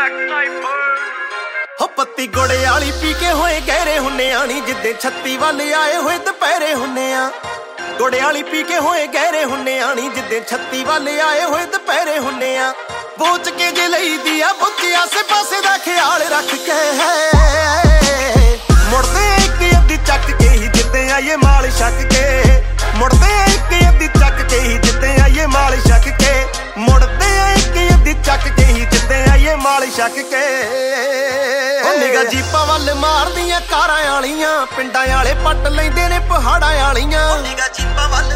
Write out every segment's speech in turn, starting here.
हो पत्ती गुड़े आली पी के होए गहरे हुन्ने आनी जिद्दे छत्ती वाल आए होए दुपहरे हुन्ने आ गुड़े आली पी के होए गहरे हुन्ने आनी जिद्दे छत्ती वाल आए होए दुपहरे हुन्ने आ बोच के जे लई दिया बुच्ची आसे पासे दा ख्याल रख के मुड़दे एक अद्धी चक के ही जिद्दे आइए माल छक के मुड़दे एक अद्धी चक के ही जिद्दे आइए माल छक के मुड़दे एक अद्धी चक के ही जिद्दे आइए माल छक के निगा जीपा वल मारदियां कारां आलियां पिंडां आले पट लैंदे ने पहाड़ां आलियां निगा जीपा वल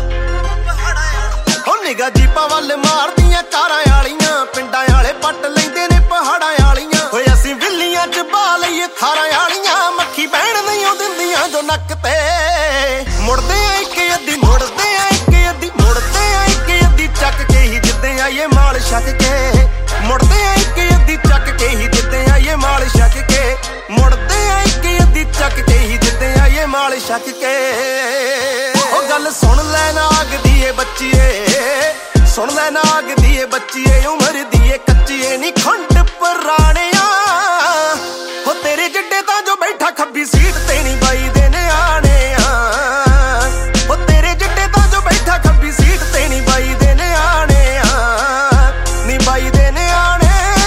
निगा जीपा वल मारदियां कारां आलियां पिंडां आले पट लैंदे ने पहाड़ां आलियां होए असीं विल्लियां च बा लईए थारां आलियां मक्खी बहण नहीं दिंदियां जो नक ते मुड़दे एक अद्धी मुड़दे एक अद्धी मुड़दे एक अद्धी चक के ही जिद्दे आइए माल छक के मुड़दे एक अद्धी चक के ही जिद्दे आइए माल छक के मुड़दे एक अद्धी चक के ही जिद्दे आइए माल छक के ओ गल सुन लै नाग दी ए बच्चीए सुन लै नाग दी ए बच्चीए उमर दी ए कच्चीए नी खंड पुराणिया हो तेरे जिड्डे तां जो बैठा खब्बी सीट ते नी बाई दे न्याणे हो तेरे जिड्डे तां जो बैठा खब्बी सीट ते नी बाई दे न्याणे नी बाई दे न्याणे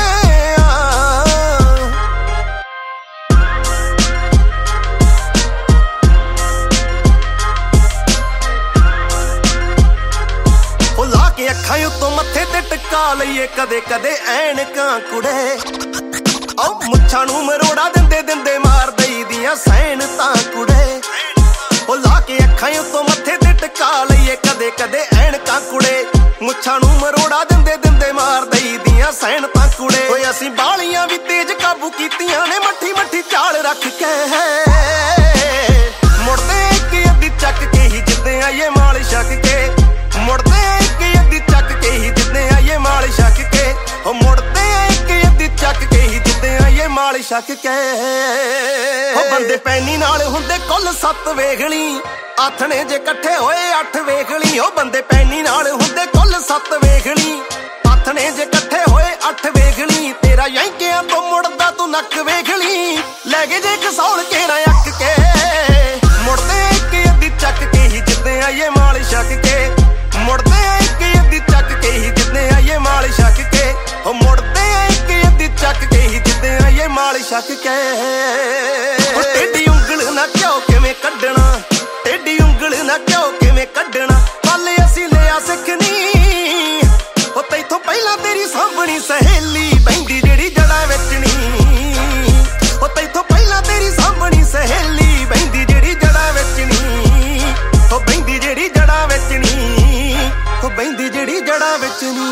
अखां उत्तों मत्थे ते टका लईए कदे कदे ऐनकां कुड़े ओ मुच्छां नूं मरोड़ा दिंदे दिंदे मार दई दियां सैन तां कुड़े ओ ला के अखां उत्तों मत्थे ते टका लईए कदे कदे ऐनकां कुड़े मुच्छां नूं मरोड़ा दिंदे दिंदे मार दई दियां सैन तां कुड़े ओए असीं बालियां भी तेज काबू कीतियां ने मट्ठी मट्ठी चाल रख के मुड़दे एक अद्धी चक के ही जिद्दे आइए माल छक के मुड़दे एक अद्धी चक के ही जिद्दे आइए माल छक के हो मुड़दे एक अद्धी चक के ही जिद्दे आइए माल छक के हो बंदे पैनी नाल हुंदे कुल 7 वेखली आथणे जे इकट्ठे होए 8 वेखली हो बंदे पैनी नाल हुंदे कुल 7 वेखली आथणे जे इकट्ठे होए 8 वेखली तेरा यांकियां तो मुड़दा तू नक वेखली ले गए जे कसौल के ना अक के मुड़दे एक अद्धी चक के ही जिद्दे आइए माल छक के मुड़दे एक अद्धी चक के ही जिद्दे आइए माल छक के हो मुड़दे एक अद्धी चक के ही जिद्दे आइए माल छक के टेढ़ी उंगल ना क्यों किवें कड्डना टेढ़ी उंगल ना क्यों किवें कड्डना पल असीं लिया सिखनी हो तैथों पहला तेरी सामणी सहेली बहिंदी जेड़ी जड़ा विचनी हो तैथों पहला तेरी सामणी सहेली बहिंदी जेड़ी जड़ा विचनी हो बहिंदी जेड़ी जड़ा विचनी हो बहिंदी जेड़ी जड़ा विचनी